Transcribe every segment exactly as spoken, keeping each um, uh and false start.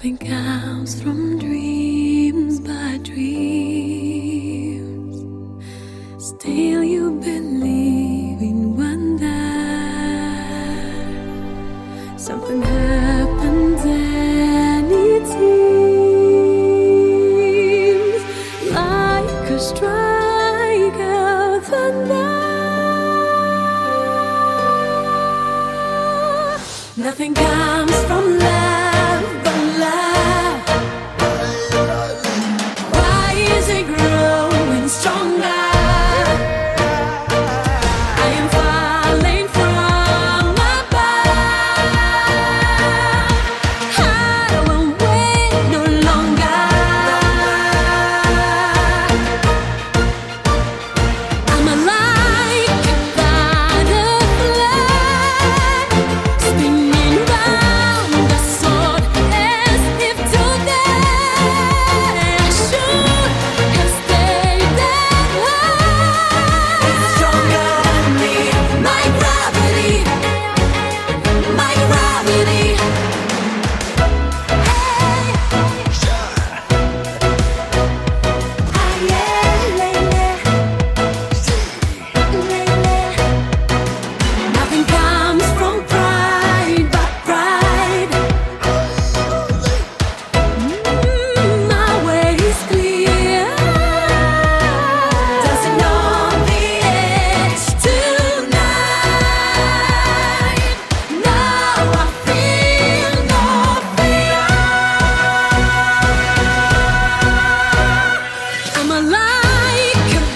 Nothing comes from dreams but dreams. Still you believe in wonder. Something happens and it seems like a strike of thunder. Nothing comes from love but love. Why is it growing stronger? I am falling from above. I won't wait no longer. I'm like a butterfly, spinning round the sword as if today I should have stayed that high. It's stronger than me, my gravity, my gravity. Nothing comes from pride but pride. Mm, my way is clear. Dancing on the edge tonight. Now I feel no fear. I'm like a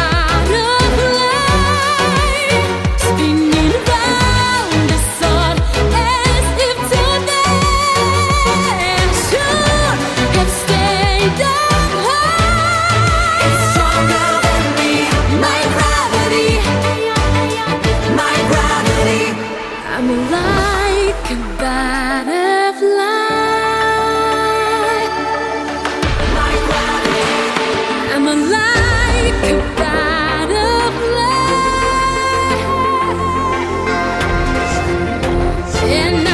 butterfly, spinning round the sun as if today I should have stayed up high. It's stronger than me, my gravity, my gravity. I'm like a butterfly, my gravity. I'm like a butterfly, and